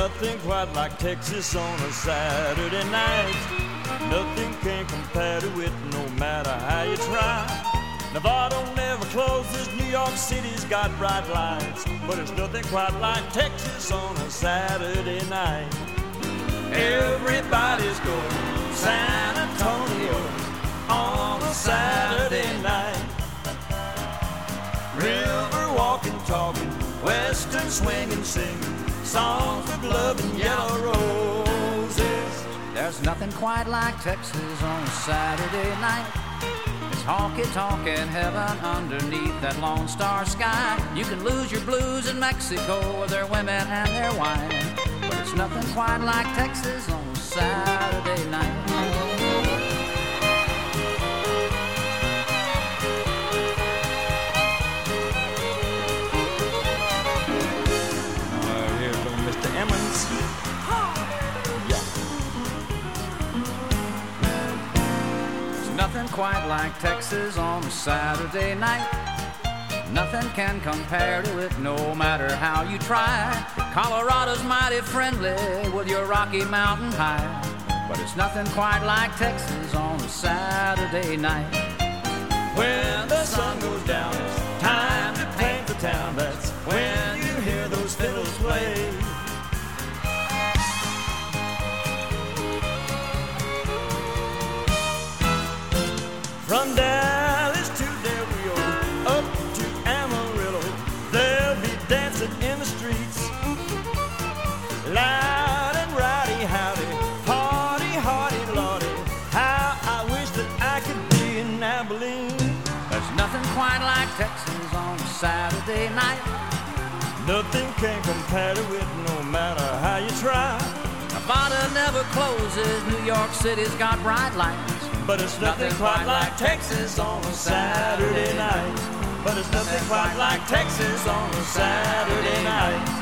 nothing quite like Texas on a Saturday night. Nothing can compare to it, no matter how you try. Nevada never closes, New York City's got bright lights, but it's nothing quite like Texas on a Saturday night. Everybody's going to San Antonio on a Saturday night. River walking, talking, western swinging, singing songs of love and yellow roses. There's nothing quite like Texas on a Saturday night. It's honky-tonkin' heaven underneath that Lone Star sky. You can lose your blues in Mexico with their women and their wine, but it's nothing quite like Texas on a Saturday night. Mr. Emmons. Yeah. There's nothing quite like Texas on a Saturday night. Nothing can compare to it, no matter how you try. Colorado's mighty friendly with your Rocky Mountain high, but it's nothing quite like Texas on a Saturday night. When the sun goes down, it's time to paint the town. That's when you hear those fiddles play. From Dallas to Del Rio, up to Amarillo, they'll be dancing in the streets. Loud and rowdy, howdy, party, hardy, lordy, how I wish that I could be in Abilene. There's nothing quite like Texas on a Saturday night. Nothing can compare to it, no matter how you try. Nevada never closes, New York City's got bright lights, but it's nothing quite like Texas on a Saturday night. But it's nothing quite like Texas on a Saturday night.